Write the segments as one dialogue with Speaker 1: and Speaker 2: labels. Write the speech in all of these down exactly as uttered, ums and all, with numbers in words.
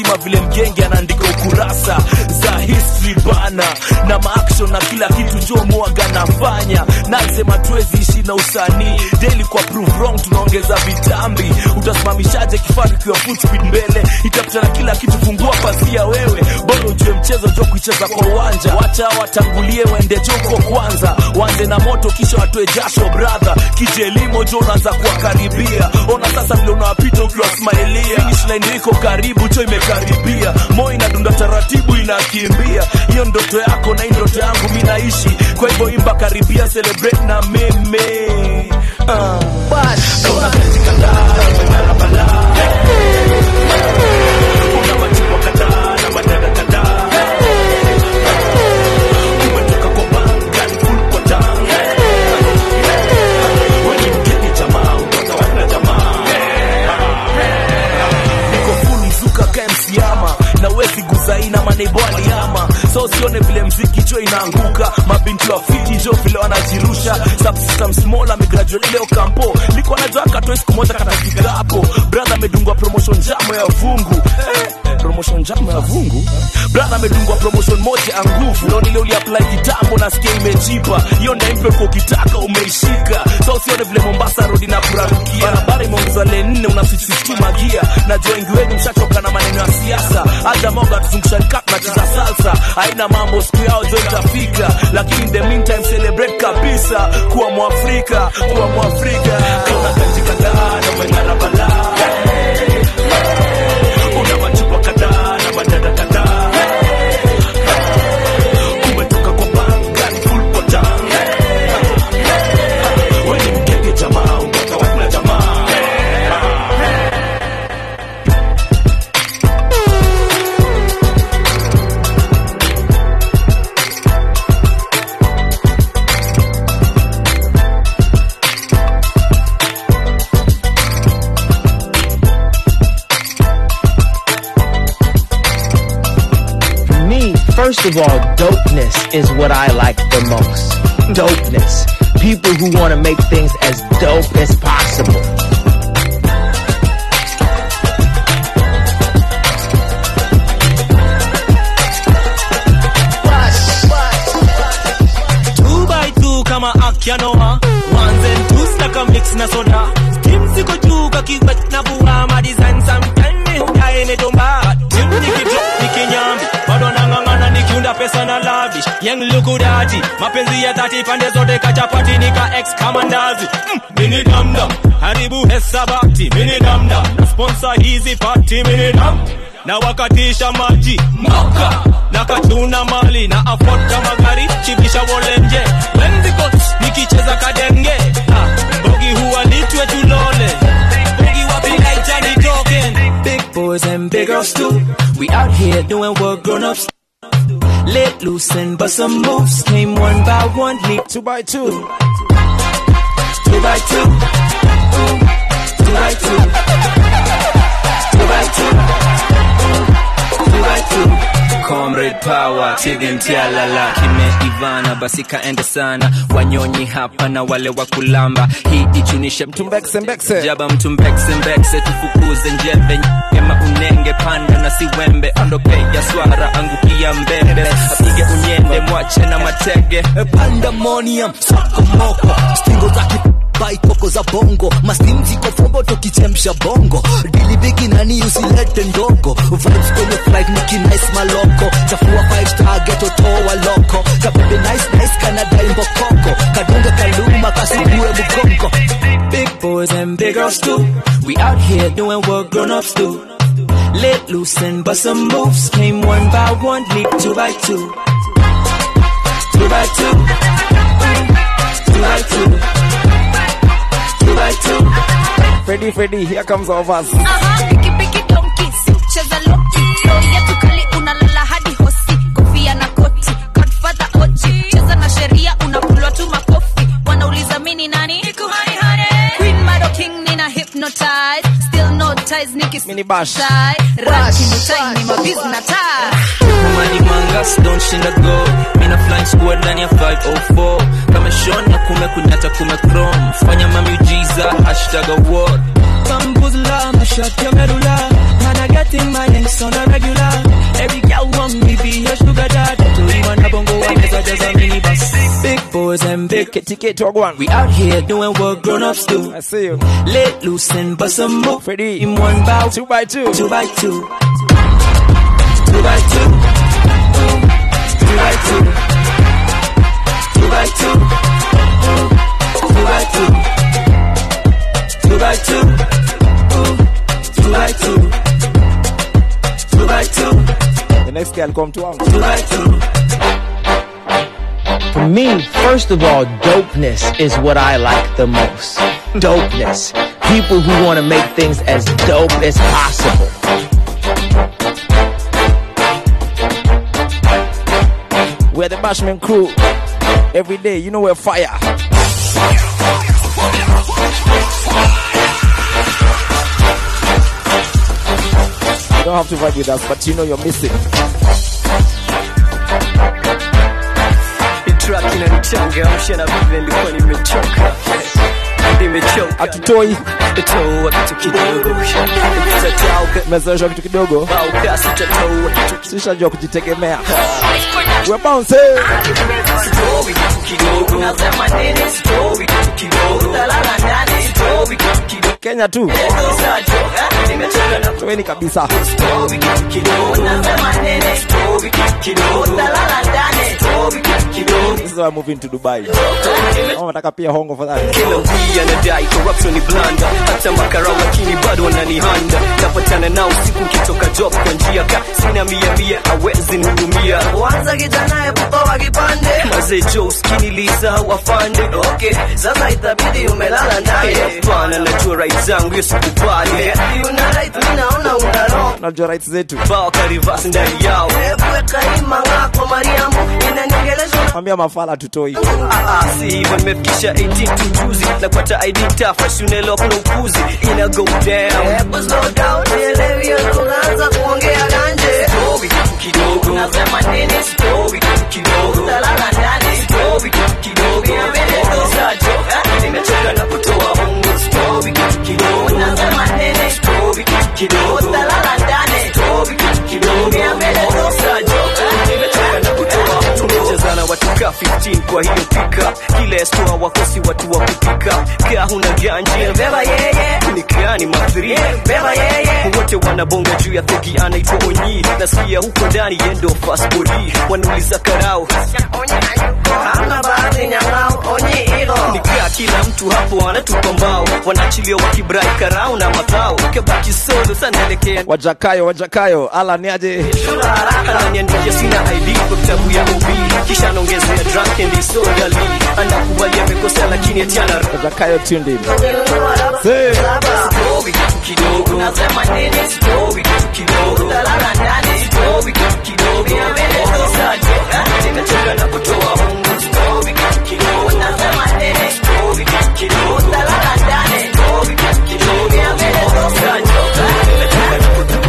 Speaker 1: mzima vile mgenge anaandika ukurasa za history bana, na ma-action na kila kitu jo mwaga nafanya. Nasema tuwezi ishi na usanii daily kwa prove wrong, tunaongeza vitambi. Utasimamishaje kifaru kwa full speed mbele? Itapitana kila kitu, fungua pazia wewe, bora ujue mchezo jo kucheza kwa uwanja. Wacha watangulie wende joko kwanza, wanze na moto kisha watoe jasho brother. Kije limo jo unaanza kuwakaribia, ona sasa vile unawapita ukiwa smileia. Finish line iko karibu jo imekaribia, moyo inadunda taratibu inakimbia. Hiyo ndoto yako na ndoto yangu mimi naishi, kwa hivyo imba karibia, celebrate na meme. Ah, basi una katika ndara na bala. Una machupa kadhaa na madada kadhaa. Umetoka kwa banga ni full kwa down. Wewe mkeni jamaa, utoka wana jamaa. Niko full mzuka kama msiama, na wezi guzaina manebo aliama. So sione vile mziki jo inaanguka, mabinti wa fiti jo vile wanajirusha. Subsystem small amegraduate leo kampo, liko na jaka toa siku moja katafika hapo. Brother medungwa promotion jamo ya vungu, eh, promotion jamo ya vungu. Brother medungwa promotion moja ya nguvu, ndio nile uli apply kitambo na sikia imejipa. Hiyo ndio impe kwa kitaka umeishika. So sione vile Mombasa road na burarukia, barabara imeongeza lane nne una switch system magia. Na jo wengi wenu mshachoka na maneno ya siasa, acha moga tuzungusha kap na cheza salsa. Haina mambo siku yao jo itafika, lakini in the meantime celebrate kabisa kuwa Mwafrika, kuwa Mwafrika. Kuna katika kadhaa na mengara bala, una machupa kadhaa na madada kadhaa. Umetoka kwa banga ni full kwa down. Wewe ni mkenge jamaa, utoka wana jamaa.
Speaker 2: First of all, dopeness is what I like the most. Dopeness. People who want to make things as dope as possible.
Speaker 3: Two by two kama Akianoa, ones and twos like a mix na soda. Steam siko juu kakiwet na buwa, ma design sometime me hudae ne tomba. Tim nikidrop nikinyambi, bado nangangana nikiunda pesa na lavish. Young lukudati, mapenzi ya dhati pande zote kachapati nika ex kamandazi. Mm, mini dam dam, haribu hesabati, mini dam dam. Na sponsor hizi party, mini dam. Na wakatisha maji, moka. Na katuna mali, na afford kama gari, chipisha wolenje. Lenziko, nikicheza kadenge. Ah, bogi huwa litwe tulole. Bogi wapila itani token. Big boys and big girls too. We out here doing what grown-ups do. Let loose and bust some moves. Came one by one, leap two by two. Two by two. Two by two. Two by two. Two by two. Comrade power, chidin tialala. Kime Ivana, basi kaende sana. Wanyonyi hapa na wale wakulamba. Hii ichunishe mtumbekse mbekse. Jaba mtumbekse mbekse, tufukuze njembe. Nyema unenge panda na siwembe. Ondoke ya swara, angukia mbembe. Apige unyende, mwache na matege.
Speaker 4: Pandemonium, soko moko. Stingo zaki bai koko za bongo. Mastim ziko fombo tokichemsha bongo. Dili bigi nani usilete ndogo. Vibes kwenye flight niki nice maloko. Chafua five star ghetto toa loko. Kabebe nice nice Canada imbo koko. Kadunga kaluma kasubuwe mugongo.
Speaker 3: Big boys and big girls too. We out here doing what grown-ups do. Let loose and bust some moves. Came one by one, leap two by two. Two by two. Two by two. Two by two.
Speaker 2: Freddy, Freddy, here comes all of us.
Speaker 5: Aha, piki piki donkey, si ucheza loki. Lori yetu kali unalala hadi hosi. Kofia na koti, Godfather oji. Cheza na sheria unakulwa tu makofi. Wanauliza mini nani? Niku honey honey. Queen Mado King nina hypnotize. Still no ties niki
Speaker 2: Mini bash.
Speaker 5: Raki mutai ni mabiz na taa.
Speaker 3: Money mangas don't shinda go. Mina flying squad ndani ya five oh four. Kama shona kume kunyata kume chrome. Fanya mamiujiza hashtag award. Bambuzla mashati ya merula. Managati visiting my ex on a regular. Every girl want me be a sugar dad. To even a bongo and it's just a minibus. Big boys and big kitty kid talk one. We out here doing what grown-ups do.
Speaker 1: I see you.
Speaker 3: Let loose and bust a move.
Speaker 1: Freddy.
Speaker 3: In one bow.
Speaker 1: Two by two.
Speaker 3: Two by two. Two by two. Two by two. Two by two. Two by two. Two by two. Two by two. Two by two.
Speaker 1: The next girl come to one.
Speaker 3: Two by two.
Speaker 2: For me, first of all, dopeness is what I like the most. Dopeness. People who want to make things as dope as possible.
Speaker 1: We're the Bashman crew. Every day, you know we're fire. You don't have to vibe with us, but you know you're missing.
Speaker 3: Track inanichanga na vile nilikuwa nimechoka. Nimechoka.
Speaker 1: Atutoi.
Speaker 3: Toa kitu kidogo. Nitatauka.
Speaker 1: Mezoesha kitu kidogo.
Speaker 3: Bauka sitatoa kitu
Speaker 1: Sishajua kujitegemea. We're bouncing.
Speaker 3: Story kitu kidogo. Nasema nini story kitu kidogo. Talala ndani story kitu kidogo.
Speaker 1: Kenya tu.
Speaker 3: Nimechoka na
Speaker 1: Toeni kabisa.
Speaker 3: story kitu kidogo. Nasema nini story kitu kidogo. Talala ndani story kitu kidogo.
Speaker 1: This is why I'm moving to Dubai. Oh, nataka pia hongo for that.
Speaker 3: Kila wii anadai corruption ni blanda. Hata makarau lakini bado wananihanda. Napatana nao siku nikitoka job kwa njia ka sina mia mia hawezi nihudumia. Wanza kijana epuka wa kipande. Mazee Joe skinny Lisa wafande. Okay, sasa itabidi umelala naye. Hapana najua right zangu yesu kubali. Una right mimi naona una wrong.
Speaker 1: Najua rights zetu.
Speaker 3: Bao karivasi ndani yao. Epuka ima ngako Mariamu. Inaniongelesha.
Speaker 1: Mwambia mafala tutoi.
Speaker 3: Ah ah, si hivyo nimefikisha eighteen tujuzi. Na kupata I D tafa shune lock no ukuzi. Ina go down. Epo slow down. Nielewi ya tunaanza kuongea ganje. Story kidogo. Nasema nini story kidogo. Talala ndani story kidogo. Niambele sajo. Nimechoka na kutoa mungu story kidogo. Nasema nini story kidogo. Talala ndani story kidogo. Niambele sajo. Nimechoka na kutoa mungu. Tumechezana watu ka fifteen kwa hiyo pika. Kila estoa wakosi watu wa kupika. Kaa huna ganji. Beba yeye. Kunikani mathiri. Beba yeye. Wote wanabonga juu ya thegi anaitwa Onyi. Nasikia huko ndani yendo fast body. Wanauliza karao. Onyi hayuko. Hana baadhi nyangao. Onyi ilo. Nikaa kila mtu hapo anatupa mbao. Wanachilia wakibrai karao na mathao. Kebaki solo sana elekea.
Speaker 1: Wajakayo, wajakayo. Ala ni aje.
Speaker 3: Shula haraka na niandike sina I D kwa kitabu ya O B. Kisha naongezea drunk and disorderly. Anakubalia amekosa lakini atiana.
Speaker 1: Wajakayo tuned in. Say.
Speaker 3: Story kidogo. Nasema nini story kidogo. Talala ndani story kidogo. Niambele saje. Nimechoka na kutoa mungu story kidogo. Nasema nini story kidogo. Talala ndani story kidogo. Niambele saje. Nimechoka na kutoa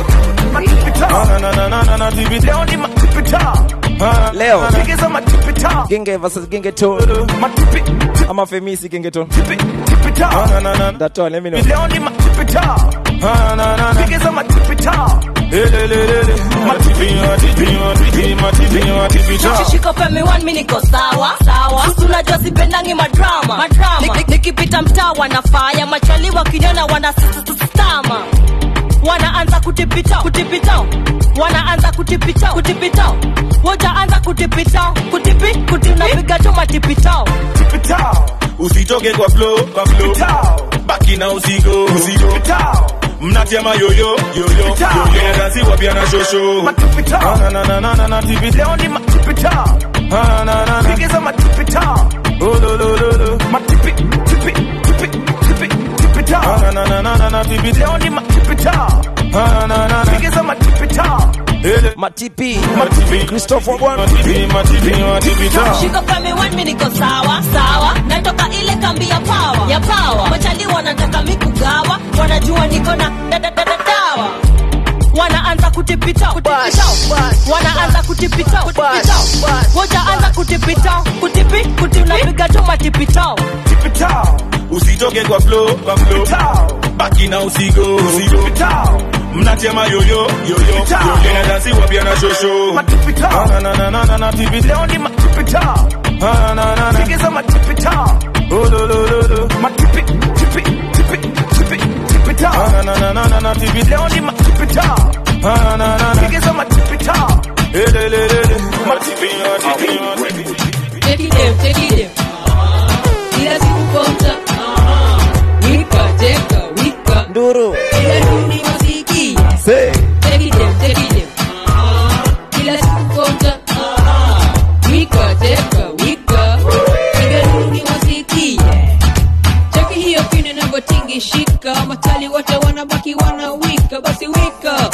Speaker 6: na na na na na na leo ni matipita.
Speaker 1: Leo
Speaker 6: Gengeza matipita.
Speaker 1: Genge versus Genge to.
Speaker 6: Matipi.
Speaker 1: Ama Femisi Genge to.
Speaker 6: Tipita. Na na na.
Speaker 1: That's all, let me know.
Speaker 6: Leo ni matipita. Na na na. Gengeza matipita. Ele le le le. Matipi matipi matipi matipi matipita.
Speaker 5: Shika pemi one mimi niko sawa sawa. Tunajua sipendangi madrama madrama. Nikipita mtaa wanafanya machali wakiniona wana stama. Wanaanza kutipita kutipita. Wanaanza kutipita kutipita. Woja anza kutipita kutipi kutinapiga tu matipita.
Speaker 6: Tipita. Usitoke kwa flow kwa flow. Baki na usigo usigo. Mnatema yoyo yoyo yoyo. Dansi wapia na shosho. Matipita. Na na na na na na tipita. Leo ni matipita. Na na na. Gengeza matipita. Oh lo lo lo lo. Matipi tipi tipi tipi tipita. Na na na na na na tipita. Leo ni matipita. Na na na. Gengeza matipita.
Speaker 1: Matipi
Speaker 6: Matipi
Speaker 1: Christopher Bwana.
Speaker 6: Matipi Matipi Matipita.
Speaker 5: Shika pemi one mimi niko sawa sawa. Natoka ile kambi ya power ya power. Machali wanataka mikugawa. Wanajua niko na dada dada dawa. Wanaanza kutipita kutipita. Wanaanza kutipita kutipita. Woja anza kutipita kutipi kutinapiga tu matipita.
Speaker 6: Tipita. Usitoke kwa flow kwa flow. Baki na usigo usigo. mnatema yoyo yoyo yoyo dansi wapia na shosho
Speaker 1: matipita
Speaker 6: na na na na na T V
Speaker 1: leo ni matipita
Speaker 6: na na na
Speaker 1: sigeza matipita
Speaker 6: oh lo lo lo lo
Speaker 1: matipi tipi tipi tipi tipita
Speaker 6: na na na na na T V
Speaker 1: leo ni matipita
Speaker 6: na na na
Speaker 1: sigeza matipita
Speaker 6: eh le le le matipi matipi
Speaker 7: take it down take it down ila sikupota wika teka wika
Speaker 2: Nduru
Speaker 7: ila duni wasiki
Speaker 2: say
Speaker 7: take it down take it down ila sikupota wika teka wika ila duni wasiki cheki hiyo kine na gotingi shika matali wote wanabaki wana wika basi wika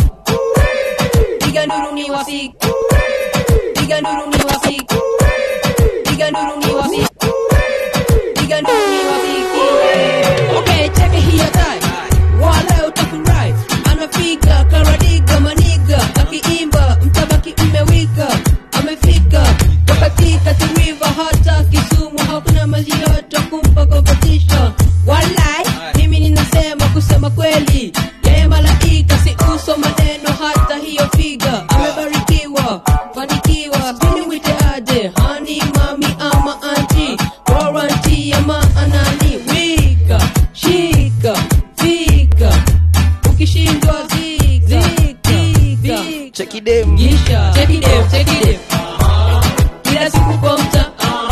Speaker 7: iga nduru ni wasiki iga nduru ni wasiki iga nduru ni wasiki iga nduru ni wasiki okay cheki hiyo tai wala utafurahi anafika karadiga maniga akiimba mtabaki mmewika amefika wakati kati river hata Kisumu hakuna maji yote kumpa competition walai mimi ninasema kusema kweli yeye malaika si uso maneno hata hiyo figa amebarikiwa fanikiwa sini wite aje hani mami ama auntie warranty ya maanani wika shika fika ukishindwa zik zika
Speaker 2: check it dem
Speaker 7: gisha check it dem check it dem kila siku kwa mta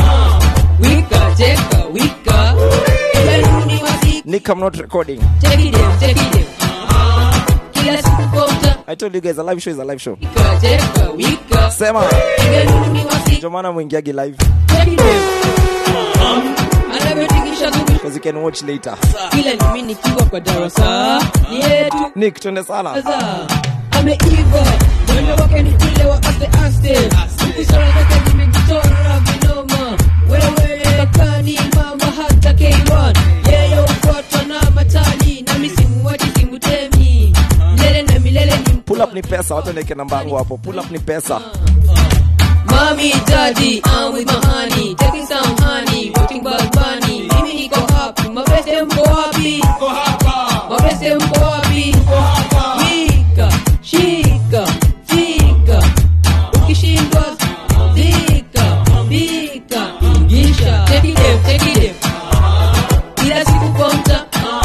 Speaker 7: wika cheka wika imeruni wasiki
Speaker 2: Nick, I'm not recording.
Speaker 7: check it dem check it dem kila siku kwa mta
Speaker 2: I told you guys a live show is a live show.
Speaker 7: wika cheka wika
Speaker 2: Sema
Speaker 7: imeruni wasiki
Speaker 2: Jomana mwingiagi live
Speaker 7: check it dem anavyotingisha tu
Speaker 2: because you can watch later.
Speaker 7: kila ni mimi nikiwa kwa darasa ni yetu
Speaker 2: Nick, twende sana.
Speaker 7: Sasa ameiva mwendo wake ni ule wa aste aste ukisora zake zimejichora vinoma wewe kakani mama hata K one yeye ufuatwa na matani na misimu waji simutemi milele na milele ni
Speaker 2: Pull up ni pesa, watu neke namba yangu hapo. Pull up ni pesa.
Speaker 7: Mommy, daddy, I'm with my honey, taking some honey, watching Bad Bunny. Mimi niko happy, mabeste mko happy, mabeste mko happy. Wika, shika, fika, ukishindwa zika, bika, gisha. Take it down, take it down. Kila siku kwa mta,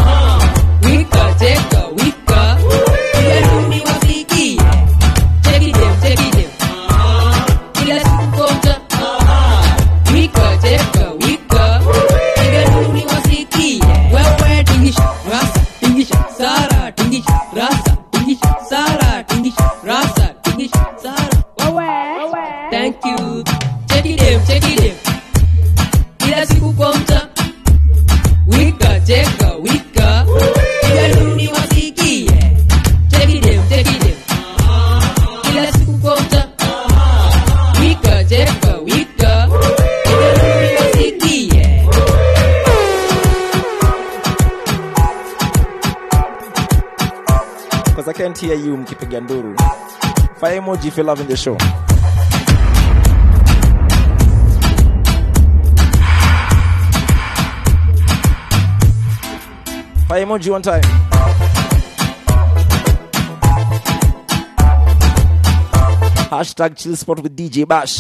Speaker 7: wika, teka, wika. Kila duni wasiki, take it down, take it down. Kila siku konta wika teka wika iga nuni wasiki wewe tingisha rasa tingisha sara tingisha rasa tingisha sara tingisha rasa tingisha sara wewe thank you check it out check it out kila siku konta wika teka wika iga nuni wasiki check it out check it out kila siku konta wika teka wika imerudi wasikie
Speaker 2: Because I can't hear you mkipiga nduru. Fire emoji if you're loving the show. Fire emoji one time. Hashtag chill spot with D J Bash.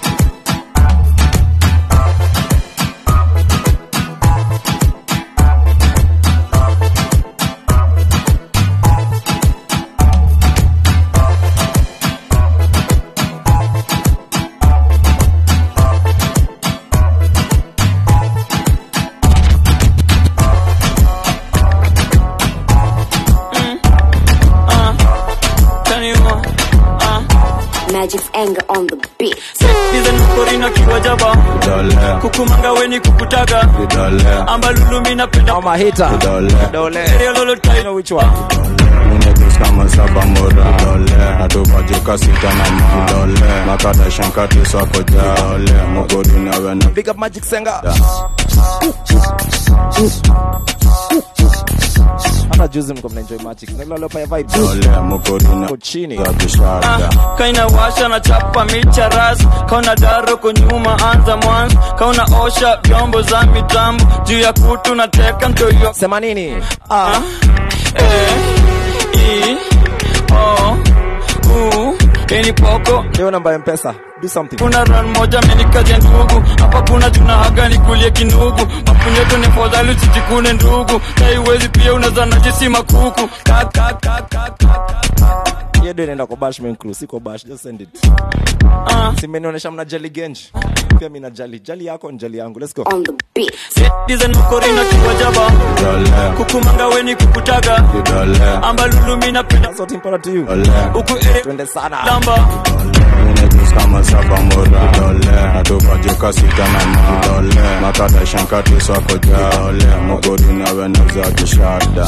Speaker 8: Magic's anger on the beat.
Speaker 3: Dizen korina kiwa jaba kukumanga weni kukutaga amba lulumi napenda
Speaker 2: I'm a hater. Dole.
Speaker 3: Area lolo
Speaker 2: You
Speaker 3: time
Speaker 2: know which one?
Speaker 9: Unetus kama saba mora dole atubajika sita na ma dole makada shankati swako ja dole mugodi na wena
Speaker 2: Big up Magic Senga. Hata juzi mko mnaenjoy Magic. Nalolo pa vibes.
Speaker 9: dole mugodi na
Speaker 2: Ko chini.
Speaker 9: ya bishara
Speaker 3: kaina washa na chapa micha ras kauna daro kwa nyuma anza mwanzo kauna osha vyombo za mitambo juu ya kutu na teka ntoyo
Speaker 2: Sema nini? Ah.
Speaker 3: eh i
Speaker 10: oh ooh Kenny poko
Speaker 1: leo namba M-Pesa do something
Speaker 10: kuna run moja menikaje ndugu hapa kuna juna haga nikulie kinugu mapunyeto ni fadhali sijikune ndugu haiwezi pia unaza najisi makuku kak kak kak kak
Speaker 1: yedo inaenda kwa Bashman Crew siko bash just send it ah simenionyesha mna jali genji pia mimi na jali jali yako njali yangu let's go
Speaker 8: on the beat
Speaker 10: Citizen Mokorina kiwajaba kukumanga weni kukutaga amba lulu mimi napenda
Speaker 1: so timpara to you
Speaker 10: uku ere
Speaker 1: twende sana
Speaker 10: lamba
Speaker 9: Niggas kama saba mora dole atupajuka sita na madole makada shankati swako jole mogori na wenaza kishada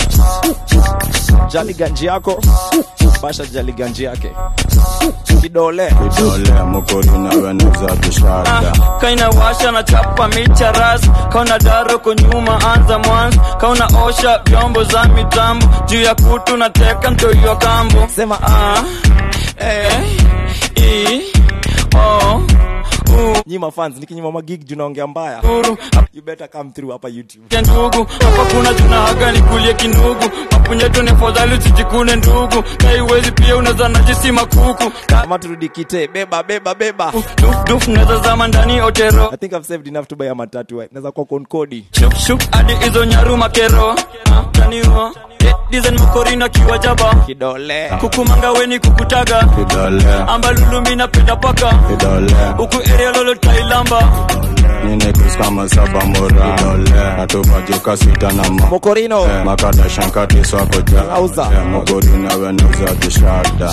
Speaker 1: jali ganji yako basha jali ganji yake kidole
Speaker 9: kidole mogori na wenaza kishada
Speaker 10: kaina washa na chapa micha ras kauna daro kunyuma anza mwanzo kauna osha vyombo za mitambo juu ya kutu na teka mtoyo kambo
Speaker 1: sema
Speaker 10: ah eh E oh
Speaker 1: nyima fans nikinyima magig junaongea mbaya you better come through hapa YouTube
Speaker 10: ndugu hapa kuna juna haga nikulie kinugu mapunyeto ni fadhali sijikune ndugu haiwezi pia unaza najisi makuku
Speaker 1: kama turudi kite beba beba beba
Speaker 10: duf duf naza zama ndani otero
Speaker 1: I think I've saved enough to buy a matatu naweza kwa konkodi
Speaker 10: shuk shuk hadi hizo nyaru makero ndani huo Dizen Mokorina kiwajaba
Speaker 1: kidole
Speaker 10: kukumanga weni kukutaga
Speaker 9: kidole
Speaker 10: amba lulu mimi napenda paka
Speaker 9: kidole
Speaker 10: uku area lolo tailamba
Speaker 9: Niggas kama saba mora dole atupajuka sita na ma
Speaker 1: Mokorino
Speaker 9: makada shankati swako jole mogori na wenaza kishada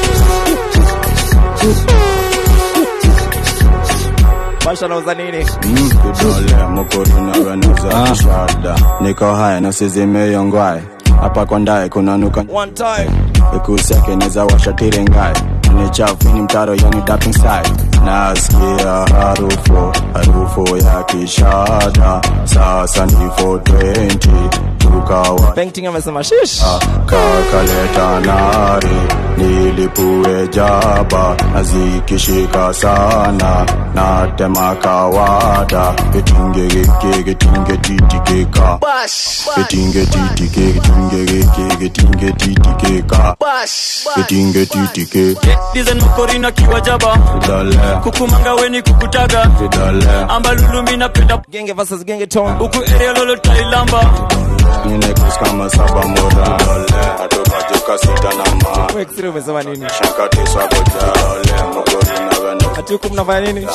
Speaker 1: basha nauza nini
Speaker 9: mm kidole mogori na wenaza kishada niko haya na sizimeyongwae hapa kwa ndae kuna nuka
Speaker 1: one time
Speaker 9: ikuseke neza washatire ngai ni chafu ni mtaro yani dapping side nasikia harufu harufu ya kishada sasa ni four twenty tukawa
Speaker 1: painting amesema shish
Speaker 9: kakaleta nari nilipue jaba nazikishika sana natema kawada getinge geke getinge titikeka getinge titike getinge geke getinge titikeka getinge titike
Speaker 10: Dizen Mokorina kiwajaba
Speaker 9: kidole
Speaker 10: kukumanga weni kukutaga
Speaker 9: kidole
Speaker 10: amba lulu mimi napenda
Speaker 1: genge versus genge tone
Speaker 10: uku area lolo tailamba
Speaker 9: Niggas kama saba mora dole atupajuka sita na ma
Speaker 1: wewe kisiri umesema nini
Speaker 9: shankati swako jole mogori na wenaza
Speaker 1: ati huko mnafanya nini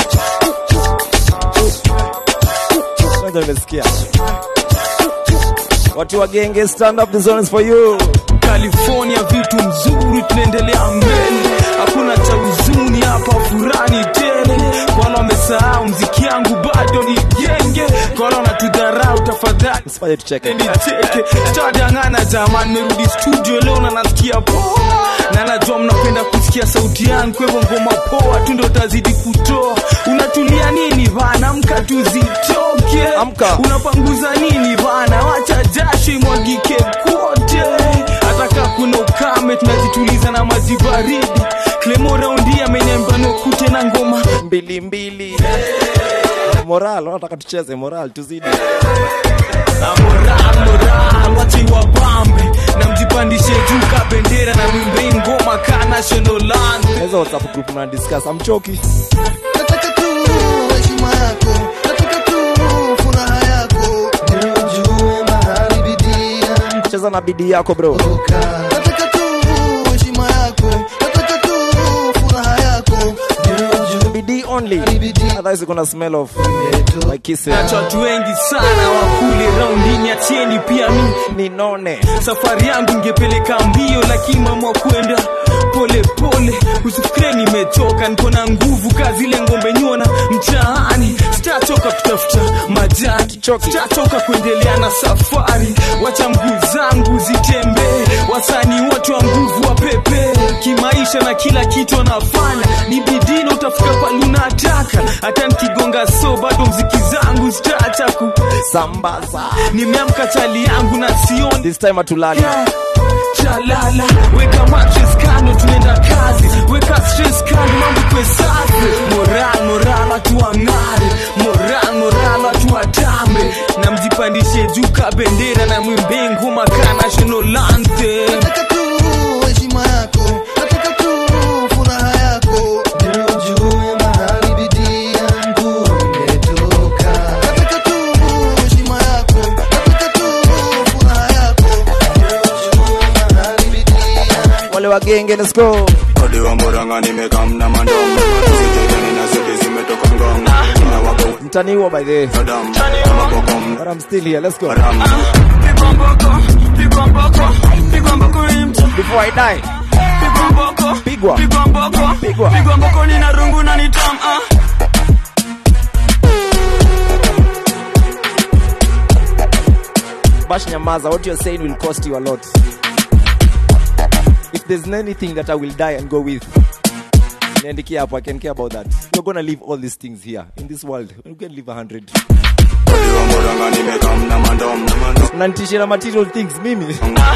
Speaker 1: ndio nimesikia watu wa genge stand up, the zone is for you.
Speaker 3: California vitu mzuri tunaendelea mbele, hakuna cha huzuni hapa, furani tele. Kwa wale wamesahau mziki yangu bado ni genge, kwa wale wanatudharau tafadhali
Speaker 1: usifanye tucheke
Speaker 3: nicheke. Tutadangana jamani, nimerudi studio leo na nasikia poa, na najua mnapenda kusikia sauti yangu, kwa hivyo ngoma poa tu ndio tazidi kutoa. Unatulia nini bana, amka tuzitoke,
Speaker 1: amka.
Speaker 3: Unapanguza nini bana, wacha jasho imwagike kote. Ataka kuna ukame tunajituliza na maji baridi. Clemo raundi ameniambia nokute na ngoma
Speaker 1: mbili mbili. Moral, nataka tucheze moral tuzidi.
Speaker 3: Na moral moral wachi wabambe, na mjipandishe juu ka bendera, na mwimbe ngoma ka national anthem.
Speaker 1: Hizo WhatsApp group mna discuss, amchoki.
Speaker 11: Nataka tu heshima yako, nataka tu furaha yako, ndio ujue mahali bidii yangu.
Speaker 1: Cheza na bidii yako bro.
Speaker 11: Nataka tu heshima yako, nataka tu furaha yako, ndio ujue
Speaker 1: bidii only. Otherwise kuna smell of like kissing.
Speaker 3: Na watu wengi sana wakule roundini, atieni pia mimi
Speaker 1: ninone.
Speaker 3: Safari yangu ingepeleka mbio, lakini mama kwenda pole pole. Usifikire nimechoka, niko na nguvu kazi ile ngombe nyona mtaani. Sitachoka kutafuta majani, sitachoka kuendelea na safari. Wacha mguu zangu zitembee, wasanii wote wa nguvu wa pepe. Kimaisha na kila kitu nafanya ni bidii, na utafika pale unataka. Hata nikigonga so bado mziki zangu sitaacha
Speaker 1: kusambaza.
Speaker 3: Nimeamka chali yangu na sioni
Speaker 1: this time atulali.
Speaker 3: Yeah. Chalala, weka mattress kando tunaenda kazi, weka stress kando mambo kwa safi. Moral moral watu wangare, moral moral watu watambe, na mjipandishe juu ka bendera, na mwimbe ngoma ka national anthem.
Speaker 11: Nataka tu
Speaker 2: Simba genge, let's go.
Speaker 9: Odi wa Murang'a nimekam na mandom. Usiteni na sisi zimetoka ngong. Na wako
Speaker 2: Mtaniwa by the way.
Speaker 9: Mtaniwa.
Speaker 2: But I'm still here, let's go. Before I die. Pigwa. Pigwa.
Speaker 10: Pigwa mboko ni na rungu na ni tam ah.
Speaker 2: Bash nyamaza, what you're saying will cost you a lot. If there's anything that I will die and go with, niandikia hapo, I can care about that. You're gonna leave all these things here in this world. You can leave a hundred. Nanitishia material things mimi.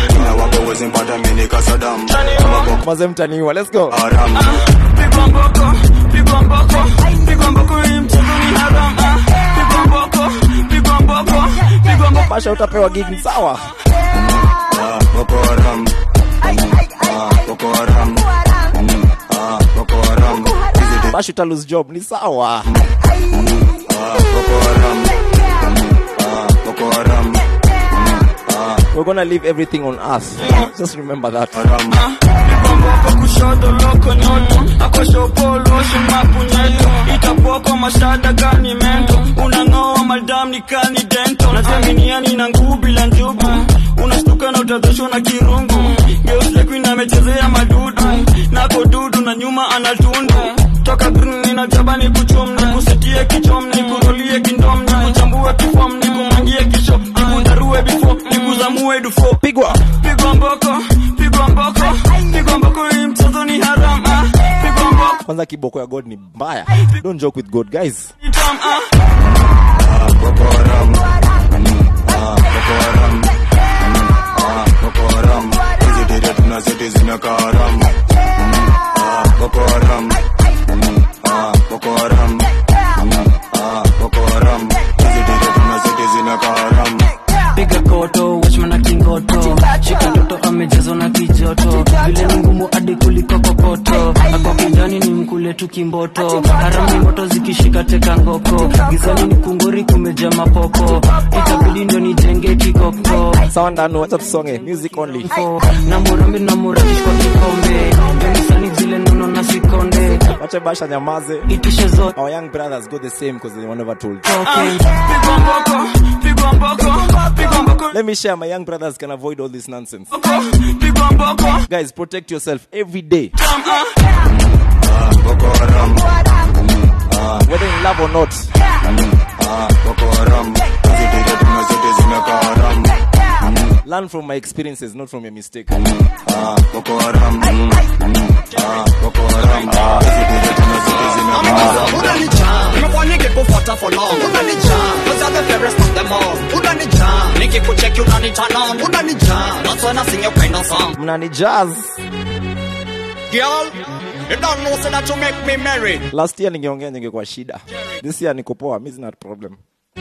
Speaker 2: Maze mtaniwa, let's go.
Speaker 10: Pigwa mboko, pigwa mboko, pigwa mboko ni mchezo ni haram ah. Pigwa mboko, pigwa mboko, pigwa mboko.
Speaker 2: Basha utapewa gig ni sawa.
Speaker 9: Boko Haram. Boko Haram. Boko Haram.
Speaker 2: Basha uta lose job ni sawa.
Speaker 9: Boko Haram. Boko Haram.
Speaker 2: We're gonna leave everything on us. Just remember that.
Speaker 10: Mboko kushoto loko nyoto akosho polo shimapu nyeto itapoko mashada gani mento unangoa madam ni kani dento nazaminiani na nguvu bila njubu unastuka na utadhishwa na kirungu geusle queen amechezea madudu nako dudu na nyuma anatundu toka green nina jabani kuchomni kusetie kichomni kurolie kindomni kuchambue kifomni kumangie kisho nikudarue before nikuzamue dufo.
Speaker 2: Pigwa
Speaker 10: Pigwa mboko, pigwa mboko, pigwa mboko ni mchezo ni haram ah. Pigwa mboko
Speaker 2: kwanza kiboko ya God ni mbaya. Don't joke with God guys.
Speaker 10: itam ah.
Speaker 9: Boko Haram. Boko Haram. Boko Haram. Hizi dire tunazidi zinakaa haram. Boko Haram. Boko Haram. Boko Haram. Hizi dire tunazidi zinakaa haram.
Speaker 12: Piga koto, watchman akingoto. Shika toto amejazwa na kijoto. Vile ni ngumu hadi kuliko kokoto. Ako kijani ni mkule tu kimboto. Harami moto zikishika teka ngoko. Gizani ni kungori kumeja mapopo. Itabidi ndio nijenge kikoko.
Speaker 2: Sawa ndano, wacha tusonge. Music only.
Speaker 12: Na murambi na muratish kwa kikombe. Nisani zile nono na sikonde.
Speaker 2: Wacha Basha nyamaze.
Speaker 12: Itishe zote.
Speaker 2: Our young brothers go the same because they were never told.
Speaker 10: Pigwa mboko, pigwa mboko, pigwa mboko.
Speaker 2: Let me share, my young brothers can avoid all this nonsense.
Speaker 10: Pigwa mboko.
Speaker 2: Guys, protect yourself every day.
Speaker 9: Boko Haram.
Speaker 2: Whether in love or not.
Speaker 9: Boko Haram. Hizi dire tunazidi zinakaa haram.
Speaker 2: Learn from my experiences, not from your mistake.
Speaker 9: Boko Haram. Boko Haram. Hizi dire tunazidi zinakaa haram.
Speaker 13: Unanijam, nimekuanike kufuata for long. Unanijam, cause I'm the fairest of them all. Unanijam, nikikucheck unaniturn on. Unanijam, that's when I sing your kind of song.
Speaker 2: Mnani jazz.
Speaker 13: Girl, you don't know so that you make me merry.
Speaker 2: Last year ningeongea ningekuwa shida. This year niko poa, mimi sina problem.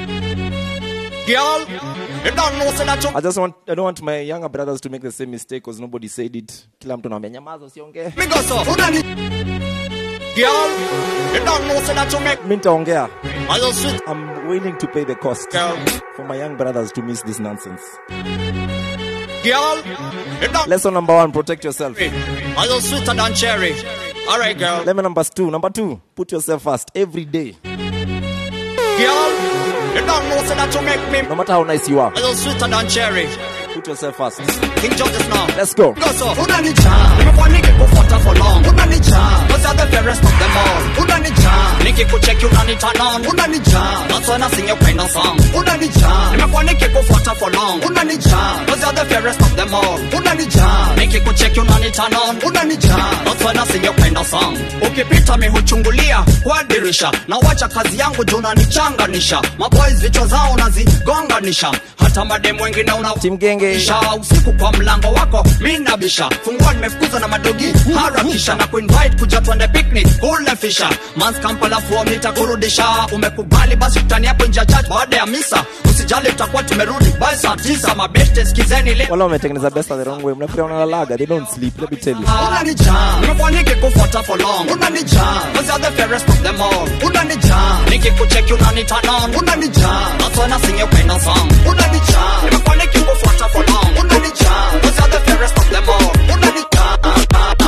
Speaker 13: Girl, you don't know so that you...
Speaker 2: I just want, I don't want my younger brothers to make the same mistake because nobody said it. Kila mtu anaambia nyamaza usiongee.
Speaker 13: Me go so, unani... Girl, you don't know so that you make...
Speaker 2: Mimi nitaongea.
Speaker 13: I just sweet.
Speaker 2: I'm willing to pay the cost.
Speaker 13: Girl.
Speaker 2: For my young brothers to miss this nonsense.
Speaker 13: Girl, you don't...
Speaker 2: Lesson number one, protect yourself.
Speaker 13: I just sweeter than cherry. Alright, girl.
Speaker 2: Lemon number two. Number two, put yourself first every day.
Speaker 13: Girl, you don't know so that you make me...
Speaker 2: No matter how nice you are.
Speaker 13: I just sweeter than cherry.
Speaker 2: Put yourself first.
Speaker 13: King George's now.
Speaker 2: Let's go.
Speaker 13: Go so. Unanijam, nimekuanike kufuata for long. Unanijam, cause I'm the fairest of them all. Unanijam, nikikucheck unaniturn on. Unanijam, that's when I sing your kind of song. Unanijam, nimekuanike kufuata for long. Unanijam, cause I'm the fairest of them all. Unanijam, nikikucheck unaniturn on. Unanijam, that's when I sing your kind of song. Ukipita mi huchungulia kwa dirisha, na wacha kazi yangu juu unanichanganisha. Maboys vichwa zao nazigonganisha, hata mademu wengine una
Speaker 2: Team Genge.
Speaker 13: Bisha usiku kwa mlango wako mimi nabisha, fungua nimefukuza na madogi harakisha, na kuinvite kuja twende picnic kule fisha, Mans Kampala fuo nitakurudisha. Umekubali basi tutani hapo nje ya church baada ya misa, usijali tutakuwa tumerudi by saa tisa. Mabeste skizeni leo
Speaker 2: wala wametengeneza besta the wrong way. Mnafikiri wanalalaga, they don't sleep, let me tell you.
Speaker 13: Unanijam, nimekuanike kufuata for long. Unanijam, cause I'm the fairest of them all. Unanijam, nikikucheck unaniturn on. Unanijam, that's when I sing your kind of song. Unanijam, nimekuanike kufuata for long. Unanijam, cause I'm the fairest of them all. Unanijam.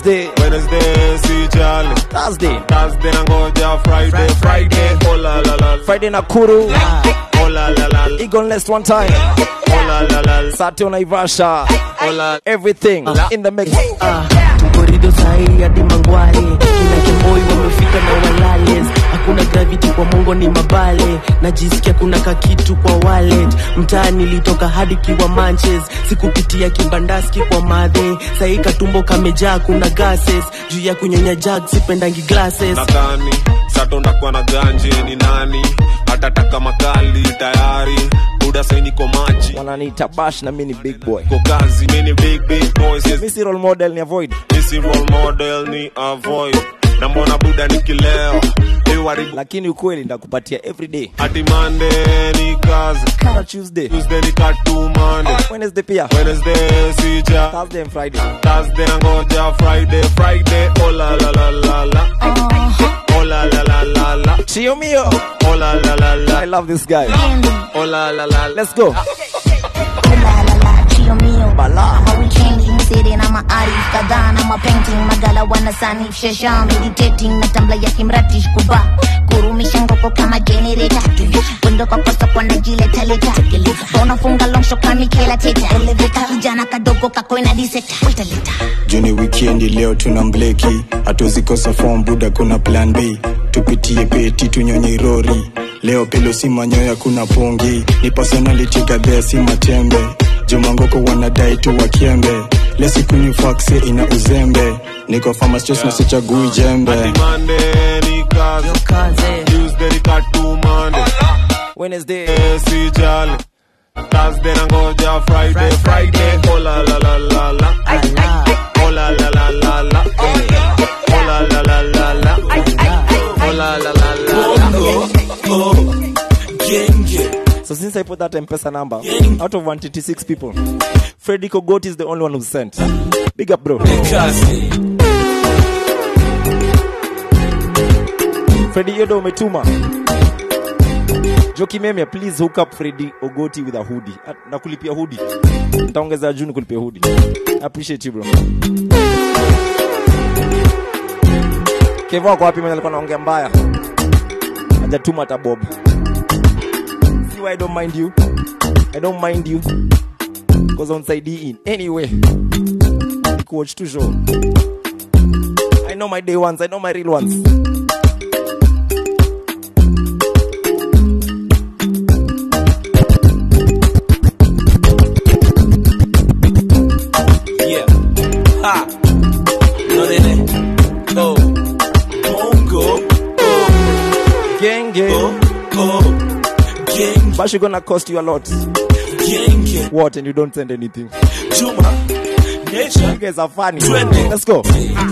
Speaker 1: Wednesday,
Speaker 6: Wednesday si jali.
Speaker 1: Thursday,
Speaker 6: Thursday nangoja Friday, Friday, oh la la la.
Speaker 1: Friday Nakuru,
Speaker 6: oh la la la.
Speaker 1: Egon Lest one time,
Speaker 6: oh la la la.
Speaker 1: Saturday Naivasha,
Speaker 6: oh la.
Speaker 1: Everything
Speaker 12: uh,
Speaker 1: in the mix.
Speaker 12: Uh, Tukorido sahi hadi Mangwale, kina Kemboi wamefika na walales. Hakuna gravity kwa Mungu ni mabale. Najisikia kuna kakitu kwa wallet. Mtaa nilitoka hadi kiwa manches. Sikupitia kibandaski kwa madhe. Sahi katumbo kamejaa kuna gases. Juu ya kunyonya jag sipendangi glasses.
Speaker 6: Nakani, sato ndakwa na ganje ni nani. Atataka makali tayari. Buda sai niko maji.
Speaker 1: Wananiita Bash na mini big boy.
Speaker 6: Kwa kazi mini big big boys. Yes.
Speaker 1: Misi role model ni avoid.
Speaker 6: Misi role model ni avoid. Na mbona buda nikileo.
Speaker 1: Lakini ukweli ndakupatia everyday.
Speaker 6: Ati Monday ni kazi.
Speaker 1: Kana Tuesday.
Speaker 6: Tuesday ni katu Monday.
Speaker 1: Wednesday pia.
Speaker 6: Wednesday sija.
Speaker 1: Thursday and Friday.
Speaker 6: Thursday nangoja Friday, Friday. Oh la la la la la. Oh la la la la la.
Speaker 1: Chio mio.
Speaker 6: Oh la la la la.
Speaker 1: I love this guy.
Speaker 6: Oh la la la.
Speaker 1: Let's go.
Speaker 14: Oh la la la. Chio mio.
Speaker 1: Bala.
Speaker 14: How we changing city na maarif kadhaa na mapainting magala wanasani shesha meditating na tambla ya kimratish kuba kurumisha ngoko kama generator bundo kwa kosa kwa najileta leta unafunga long shot kama kila teta elevator kijana kadogo kako ina diseta wait a little
Speaker 9: Juni weekend leo tuna mbleki hatuzikosa form buda kuna plan B tupitie peti tunyonye rori leo pelo si manyoya kuna pongi ni personality gadhe si matembe Jumangoko wanadai tu wakiembe lesi kuni faxe ina uzembe niko farmers just yeah. Nasichagui jembe
Speaker 6: Ati Monday ni kazi Tuesday ni katu Monday
Speaker 1: Wednesday
Speaker 6: si jali Thursday nangoja Friday Friday oh la la la la la oh la la la la la oh la la la la la oh la la la la
Speaker 1: oh genge. So since I put that M-Pesa number, out of one hundred eighty-six people, Freddy Kogoti is the only one who sent. Big up, bro. Freddy Yodo umetuma. Joki Memia, please hook up Freddy Ogoti with a hoodie. Nakulipia hoodie. Nitaongeza June kulipia hoodie. I appreciate you, bro. Kevo kwa wapi mwenye alikuwa anaongea mbaya? Hajatuma hata bob. See why I don't mind you? I don't mind you because on side in anyway. Coach to show. I know my day ones. I know my real ones. Yeah. Ha. No nene. Oh. Bongo. Oh. Gang gang. Oh. Oh. Gang. But she gonna cost you a lot. Gang. What? And you don't send anything. Juma. Nature. You guys are funny. Let's go.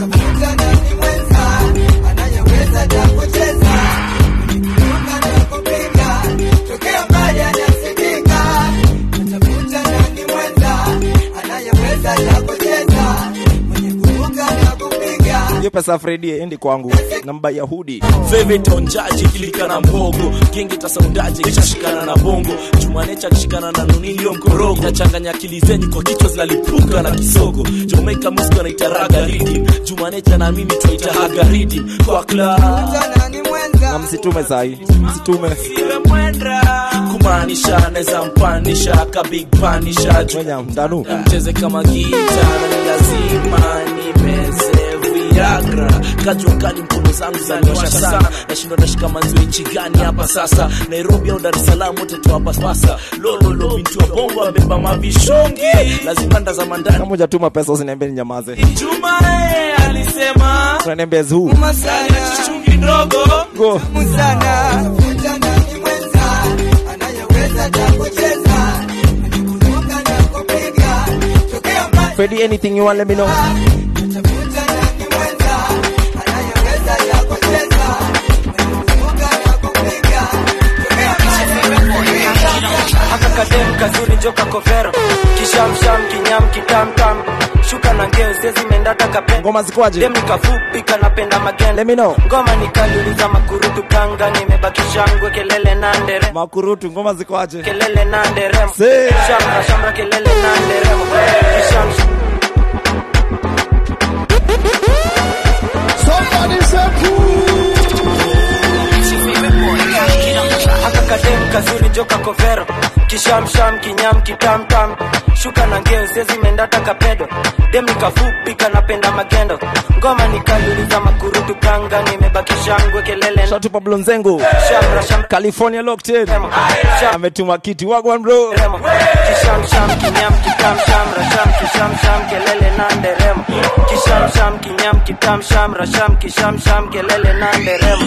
Speaker 1: Yo pesa Freddy endi kwangu namba ya hoodie favorite on judge kilika na mbogo genge tasaundaje kisha shikana na bongo Jumanecha kishikana na nunilio mkorogo nachanganya akili zenyu kwa kichwa zinalipuka na kisogo Jamaica music anaitaraga rhythm Jumanecha na mimi tuitahaga rhythm kwa club na msitume sahi msitume siwe mwendra kumaanisha naweza mpanisha ka big panisha Jumanya mdanu mcheze kama gitaa na lazima nimeze Viagra kajua kani mkono zangu zaniosha sana nashindwa nashika manzi nchi gani hapa sasa Nairobi au Dar es Salaam wote tu hapa sasa lolo lo bintu wa bongo abeba mavishongi lazima ndaza mandani kama hujatuma pesa usiniambie nyamaze Juma eh alisema unaniambia zuu masana chungi ndogo go musana ujana ni mwenza anayeweza kucheza kuruka na kupiga tokea mbali Freddy anything you want let me know
Speaker 12: Akakadem kazuri joka kovero kishamsham kinyam kitamtam shuka na ngeo sezi mendata kape
Speaker 1: ngoma zikwaje
Speaker 12: dem nikafupi kanapenda magende
Speaker 1: let me know
Speaker 12: ngoma nikaliuliza makurutu kanga nimebakisha ngwe kelele na ndere
Speaker 1: makurutu ngoma zikwaje
Speaker 12: kelele na ndere shamra shamra kelele na ndere kishamsham
Speaker 3: joka kovero kisham sham kinyam kitam tam shuka na ngeo sezi mendata kapedo dem nikafupi kanapenda magendo ngoma nikaliuliza makurutu kanga nimebaki shangwe kelele
Speaker 1: shout to Pablo Nzengo California locked in ametuma kiti wagwan bro
Speaker 3: kisham sham kinyam kitam sham rasham kisham sham kelele na nderemo kisham sham kinyam kitam sham rasham kisham sham kelele na nderemo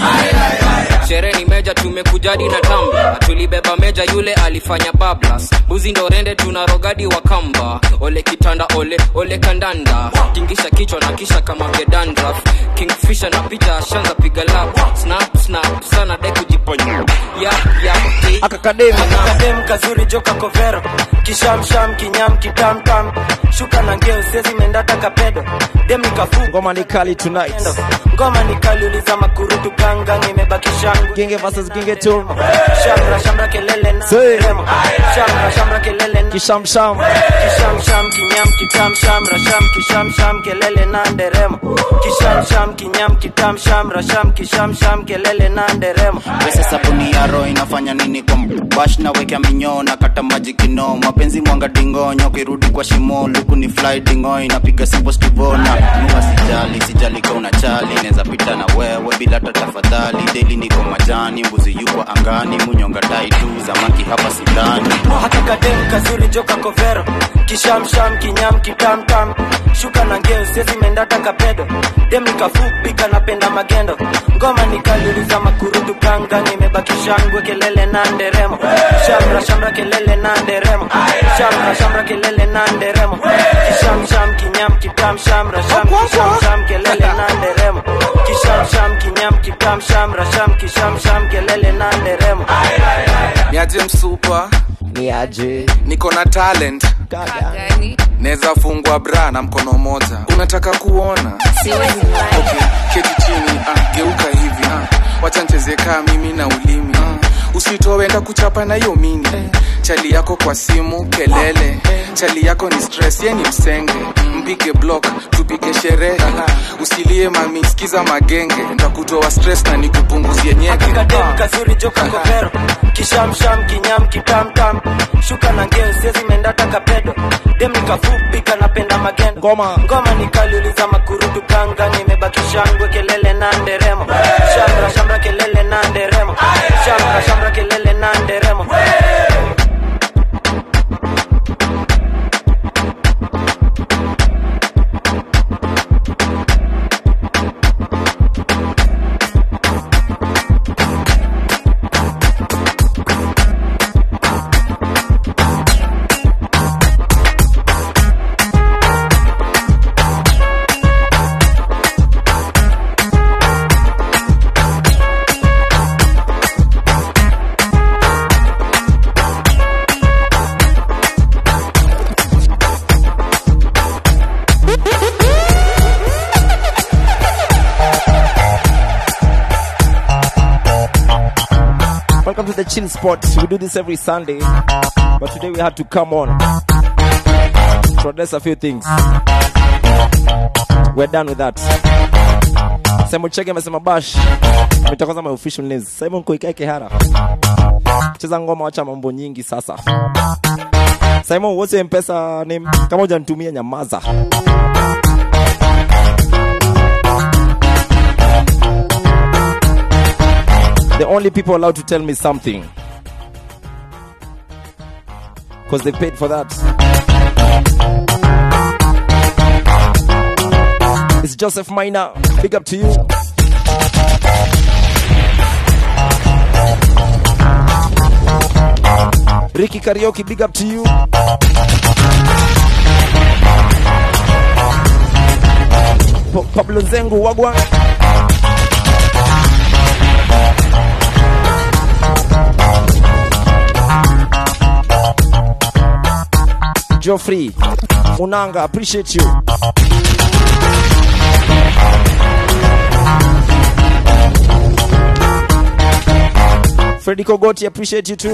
Speaker 15: sherehe meja tumekujadi na tamba tulibeba meja yule alifanya bablas buzi ndo rende tuna rogadi wa kamba ole kitanda ole ole kandanda tingisha kichwa na kisha kama gedandraf kingfisher na picha shanza piga lap snap snap sana dai kujiponya ya ya
Speaker 3: akakadem akakadem kazuri joka kovero kisham sham kinyam kitam tam shuka na ngeo sezi mendata kapedo dem nikafu
Speaker 1: ngoma ni kali tonight
Speaker 3: ngoma ni kali uliza makurutu kanga nimebaki shangwe
Speaker 1: Genge versus Genge tu
Speaker 3: shamra shamra kelele na remo shamra shamra kelele na
Speaker 1: kisham sham
Speaker 3: kisham sham kinyam kitam shamra sham kisham sham kelele na nderemo kisham sham kinyam kitam shamra sham kisham sham kelele na nderemo
Speaker 16: pesa sabuni ya roho inafanya nini kwa bash na weka minyo na kata maji kino mapenzi mwanga dingonyo kirudi kwa shimo luku ni fly dingo inapiga simple stivona nuwa sijali sijali kwa unachali neza pita na wewe bila tatafadhali daily niko majani mbuzi yuko angani munyonga dai tu zamaki hapa sidani
Speaker 3: hakakadem kazuri joka kovero kisham sham kinyam kitam tam shuka na ngeo sezi mendata kapedo dem nikafupi kanapenda magendo ngoma nikaliuliza makurutu kanga nimebaki shangwe kelele na nderemo shamra shamra kelele na nderemo shamra shamra kelele na nderemo kisham sham kinyam kitam shamra sham kisham sham kelele na nderemo kisham sham kinyam kitam shamra sham kisham sham kelele na nderemo
Speaker 17: niaje msupa
Speaker 1: niaje
Speaker 17: niko na talent
Speaker 5: gani
Speaker 17: neza fungwa bra na mkono moja unataka kuona
Speaker 5: siwezi
Speaker 17: okay keti chini ah geuka hivi ah wacha nicheze kama mimi na ulimi ah usitoe enda kuchapa na hiyo mini chali yako kwa simu kelele chali yako ni stress yeni msenge mpige block tupige sherehe usilie mami sikiza magenge nitakutoa stress na nikupunguzie nyeke
Speaker 3: akakadem kazuri joka kovero kisham sham kinyam kitam tam shuka na ngeo sezi mendata kapedo dem nikafupi kanapenda magendo
Speaker 1: ngoma
Speaker 3: ngoma nikaliuliza makurutu kanga nimebaki shangwe kelele na nderemo shamra shamra kelele na nderemo shamra shamra kelele na nderemo
Speaker 1: Welcome to the chill spot. We do this every Sunday, but today we had to come on to address a few things. We're done with that. Simon Chege amesema bash. Nitakoza my official names. Simon Koikai Kehara. Cheza ngoma wacha mambo nyingi sasa. Simon, what's your M-Pesa name? Kama hujanitumia nyamaza. The only people allowed to tell me something, because they paid for that. It's Joseph Minor. Big up to you. Ricky Karaoke. Big up to you. Pa- Pablo Nzengo. Wagwan. Geoffrey Munanga, appreciate you. Freddy Kogoti, appreciate you too.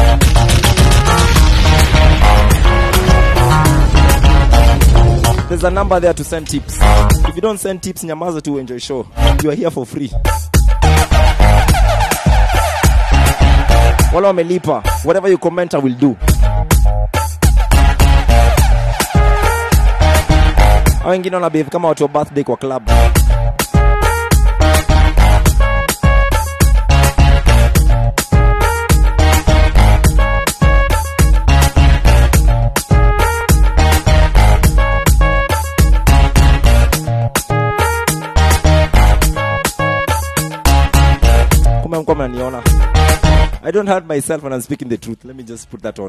Speaker 1: There's a number there to send tips. If you don't send tips, nyamaza to enjoy show. You are here for free.
Speaker 18: Wala wamelipa. Whatever you comment I will do. Hao wengine wana behave kama watu wa birthday kwa club. I don't hurt myself when I'm speaking the truth. Let me just put that on.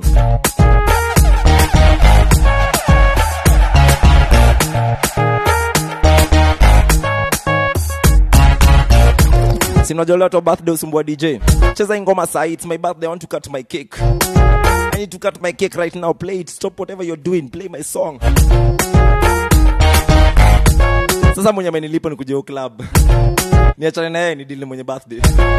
Speaker 18: Sinajolea to birthday usumbua D J. Cheza ngoma saa, it's my birthday, I want to cut my cake. I need to cut my cake right now. Play it. Stop whatever you're doing. Play my song. Sasa mwenye amenilipa ni kuja club. Niachane na yeye ni deal mwenye birthday.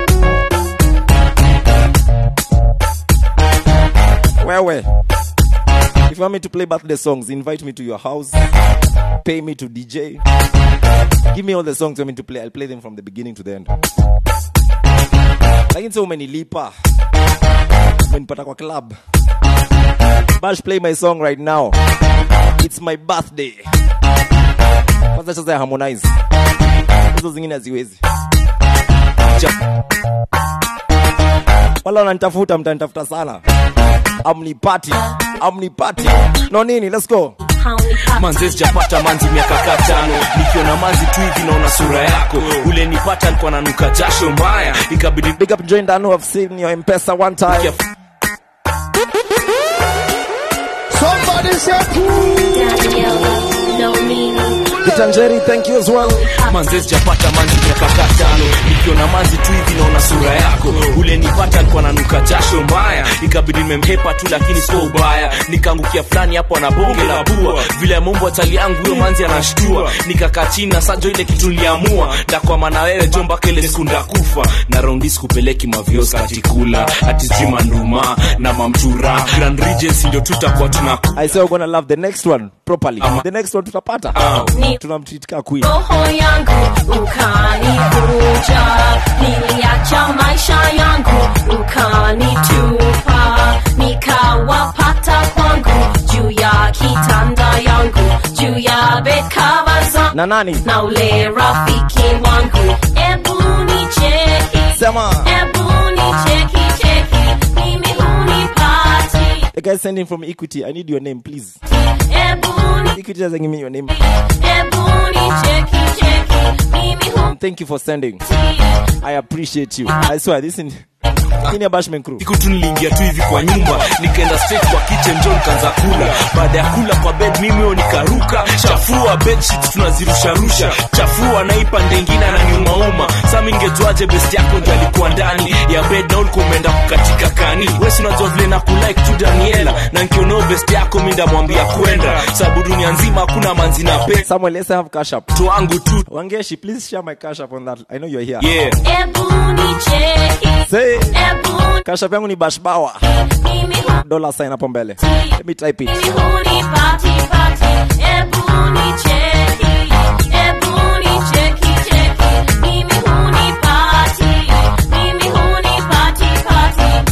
Speaker 18: Wewe. If you want me to play birthday songs, invite me to your house. Pay me to D J. Give me all the songs you want me to play. I'll play them from the beginning to the end. Lakini so umenilipa. Umenipata kwa club. Bash, play my song right now. It's my birthday. Kwanza chaza ya Harmonize. Hizo zingine haziwezi. Wala wananitafuta, mtanitafuta sana. Amnipati, amnipati. No nini, let's go.
Speaker 1: Manzi sijapata manzi miaka katano. Nikiona manzi tu hivi naona sura yako. Ule nipata alikuwa nanuka jasho mbaya. Ikabidi
Speaker 18: big up join Dano, I've seen your M-Pesa one time.
Speaker 11: Somebody say
Speaker 5: no meaning.
Speaker 18: Itanjeri, thank you as well.
Speaker 1: Manzi sijapata manzi miaka katano. Nikiona manzi tu hivi naona sura yako. Ule nipata alikuwa nanuka jasho mbaya. Ikabidi nimemhepa tu lakini sio ubaya. Nikaangukia fulani hapo na bonge la bua. Vile Mungu atali yangu huyo manzi anashtua. Nikakaa chini na sanjo ile kitu niliamua. Ndakwa maana wewe jomba kile sekunda kufa. Na raundi sikupeleki mavios katikula. Ati zima nduma na mamchura. Grand Regency ndio tutakuwa tunaku.
Speaker 18: I say we're gonna love the next one properly. Um, the next one tutapata.
Speaker 5: Uh,
Speaker 18: Tunamtreat ka queen.
Speaker 5: Roho yangu ukanikuja, niliacha maisha yangu ukanitupa, nikawapata kwangu juu ya kitanda yangu, juu ya bed covers zangu.
Speaker 18: Na nani?
Speaker 5: Na ule rafiki wangu. Ebu nicheki.
Speaker 18: Sema.
Speaker 5: Ebu nicheki cheki. Mimi hunipati.
Speaker 18: The guy sending from Equity. I need your name, please.
Speaker 5: Ebu
Speaker 18: Equity doesn't give me your name.
Speaker 5: Ebu nicheki cheki. Mimi hunipati.
Speaker 18: Thank you for sending. I appreciate you. I swear this in Kini ya Bashman crew.
Speaker 1: Siku tu niliingia tu hivi kwa nyumba, nikaenda straight kwa kitchen John kanza kula. Baada ya kula kwa bed mimi yo nikaruka, chafua bed sheets tunazirusha rusha. Chafua naipa ndengine na nyuma uma. Sasa mingejuaje best yako ndio alikuwa ndani ya bed na ulikuwa umeenda kukatika kani. Wewe si unajua vile na kulike tu Daniela, na nikionao best yako mimi ndamwambia kwenda. Sababu dunia nzima hakuna manzi na pesa.
Speaker 18: Samuel, let's have cash up.
Speaker 1: Tu wangu tu.
Speaker 18: Wangeshi, please share my cash up on that. I know you're here.
Speaker 1: Yeah.
Speaker 5: Ebu nicheki.
Speaker 18: Say. Cash up yangu ni Bashbawa. Dollar sign hapo mbele. Let me type it.
Speaker 5: Mimi hunipati pati. Ebu nicheki. Ebu nicheki cheki. Mimi hunipati. Mimi hunipati pati.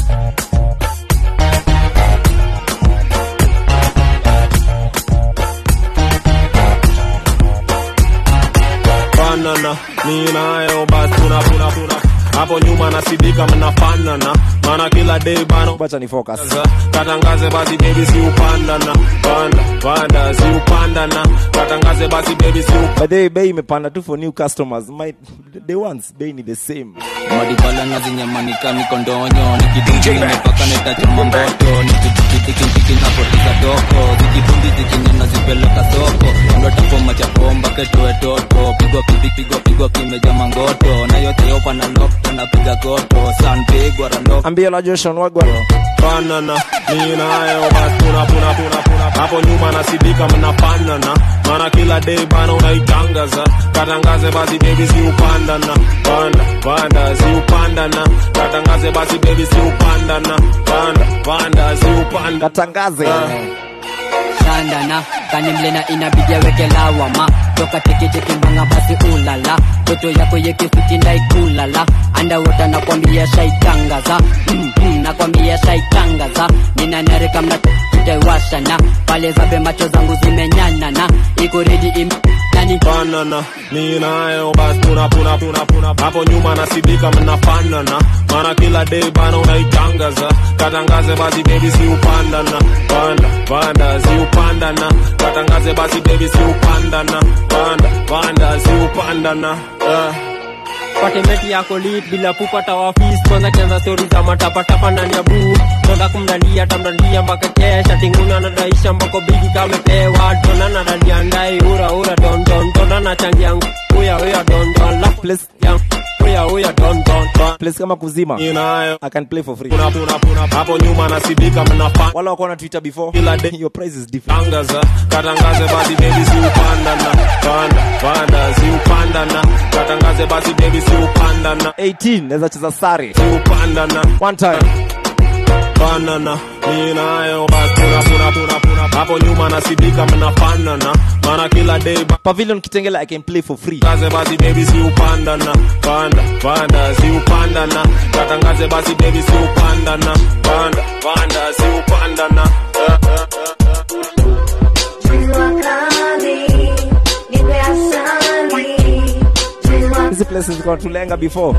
Speaker 6: Banana, ni nayo basi tuna puna puna. Hapo nyuma nasidika mnafanana. Mana kila day bano
Speaker 18: bacha ni focus.
Speaker 6: Katangaze basi baby si upandana. Panda, panda si upandana. Katangaze basi baby si upandana.
Speaker 18: By the way, bei imepanda tu for new customers. My the ones bei ni the same.
Speaker 12: Madibala na zinyamanika niko ndonyo. Nikidungi nimepaka netachoma mboto. Nikidikidikidiki napoteza doko. Zikibundi zikinyana zipeleka soko. Ndota poma cha pomba ketoe toto. Pigwa pipi pigwa pigwa kimeja mangoto. Na yote yopa na lokta na piga goto. San pigwa randoko.
Speaker 18: Ambia la Joshon wagwa.
Speaker 6: Banana, ni nayo basi tuna puna puna puna. Hapo nyuma nasidika mnafanana. Mana kila day bano unaitangaza. Katangaze basi baby si upandana. Panda, panda si upandana. Katangaze basi baby si upandana. Panda, panda si upandana.
Speaker 18: Katangaze.
Speaker 19: Sandana, kani mlena inabidi weke lawama. Toka teke teke mbanga basi ulala. Toto yako yeke fiti ndai kulala. Underwater na kwambia shaitangaza. Mm -hmm. nakwambia shaitangaza ninanarika mna tutaiwashana pale zabe macho zangu zimenyanana iko ready im nani
Speaker 6: banana ni nayo bas puna puna puna puna hapo nyuma nasidika mnafanana maana kila day bana unaitangaza katangaze basi baby si upandana panda panda si upandana katangaze basi baby si upandana panda panda si upandana uh.
Speaker 3: Pate meti yako lit bila kupata wafis kwanza kianza story za matapatapa ndani ya buu tonda kumdandia tamdandia mpaka kesha tinguna nadaisha mpaka bigi kamepewa tona nadadia ndai ura ura don don tonda na changi yangu uya uya don don la
Speaker 18: place
Speaker 3: yang uya uya don don
Speaker 18: place kama kuzima
Speaker 6: inayo
Speaker 18: I can play for free
Speaker 6: puna puna puna hapo nyuma nasidika mnafa
Speaker 18: wala wako na Twitter before
Speaker 6: kila day
Speaker 18: your price is different
Speaker 6: tangaza katangaze basi baby si upandana panda panda si upandana katangaze basi baby si upandana
Speaker 18: eighteen naweza cheza sare
Speaker 6: si upandana
Speaker 18: one time
Speaker 6: banana ni nayo bas puna puna puna puna hapo nyuma nasidika mnafanana maana kila day
Speaker 18: Pavilion Kitengela I can play for free
Speaker 6: katangaze basi baby si upandana panda panda si upandana katangaze basi baby si upandana panda panda si upandana uh, uh, uh,
Speaker 18: uh. These places got to lenga before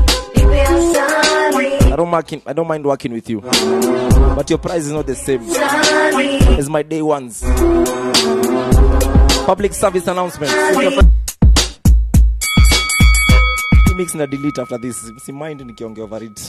Speaker 18: I don't, marking, I don't mind working with you but your price is not the same as my day ones. Public service announcement. Mix na delete after this. Si mind nikiongea over it.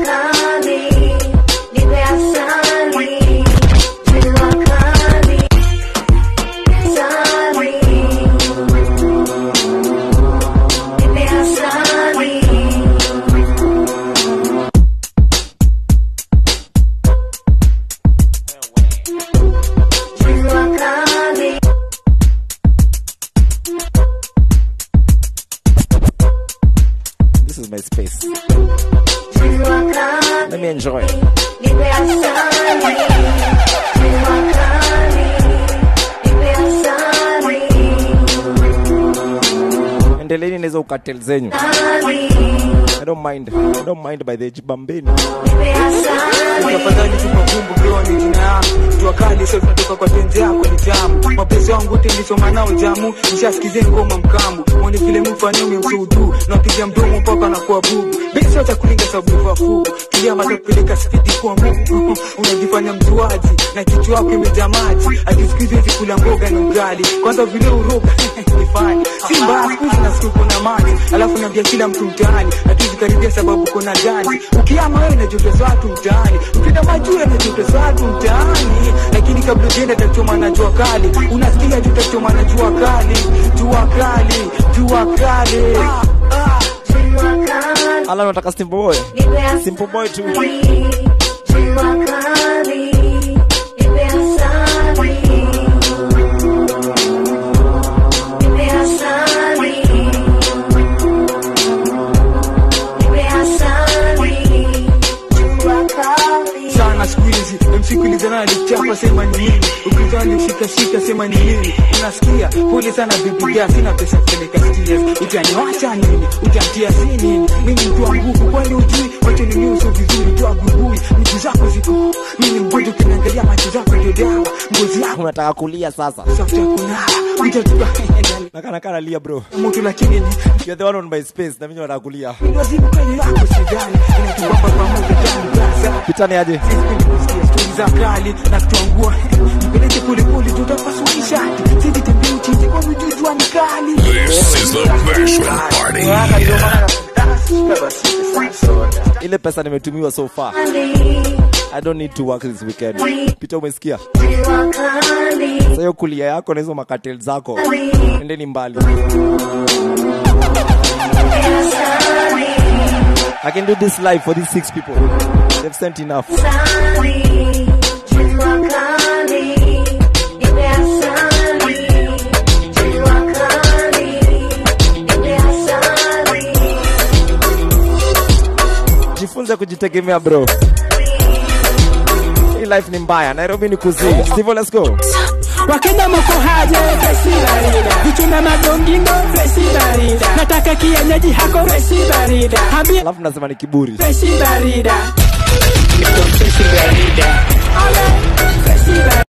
Speaker 18: This is my space. Let me enjoy. Endeleni nezo ukatel zenyu. I don't mind. I don't mind by the jibambeni.
Speaker 20: Tafadhali tupa kumbu bro ni jina yangu. Jua kali sasa tunatoka kwa tenzi yako ni jamu. Mapenzi wangu tilisoma nao jamu. Nishasikize ngoma mkamu. Mwone vile mfano msudu. Napiga mdomo mpaka na kwa bubu. Besi acha kulinga sababu vafu. Kia matapeleka spidi kwa Mungu. Unajifanya mtuaji na kichwa chako kimejaa maji. Akisikiza hizi kula mboga na ugali. Kwanza vile uroga nifanye. Simba siku na siku kuna maji. Alafu naambia kila mtu mtaani. Hatuzikaribia sababu kuna gani. Ukiama wewe unajoteza watu mtaani. Ukida majua unajoteza watu mtaani. Lakini kabla uende utachoma na jua kali. Unasikia tutachoma na jua kali. Jua kali, jua kali. Ah, ah.
Speaker 18: Ala nataka Simple Boy. Simple Boy tu.
Speaker 20: Sana squeezy, msikulizana alichapa sema ni nini. Ukizani shika shika sema ni nini. Unasikia pole sana bibi gas sina pesa kupeleka stairs. Utaniacha nini? Utantia si nini? Mimi mtu wa nguvu kwani ujui wacha ni nyuso vizuri tu agugui. Miguu zako ziko. Mimi mgonjwa kinaangalia macho zako ndio dawa. Ngozi yako
Speaker 18: unataka kulia sasa.
Speaker 20: Sasa kuna mtatuka.
Speaker 18: Nakana kana lia bro.
Speaker 20: Mtu lakini
Speaker 18: you're the one on my space na mimi nataka kulia.
Speaker 20: Wazibu kwenye yako sidani. Inatubamba pamoja ndani gaza.
Speaker 18: Pitani aje?
Speaker 20: Stori za kali na kutuangua. Nipeleke pole pole tutapaswa kishati. Sisi tembea uchinje kwa mjuju wa nikali.
Speaker 21: This is the Bashment Party.
Speaker 18: Ile pesa nimetumiwa so far. I don't need to work this weekend. Pita umesikia? Sasa hiyo kulia yako na hizo makatel zako. Endeni mbali. I can do this live for these six people. They've sent enough. Jifunze kujitegemea bro. Hii life ni mbaya. Nairobi ni kuzii. Steve, let's go.
Speaker 22: Wakenda moko haje freshi barida. Vichuna madongingo freshi barida. Nataka kienyeji hako freshi barida.
Speaker 18: Alafu nasema ni kiburi.
Speaker 22: Freshi barida. niko freshi barida. Freshi barida.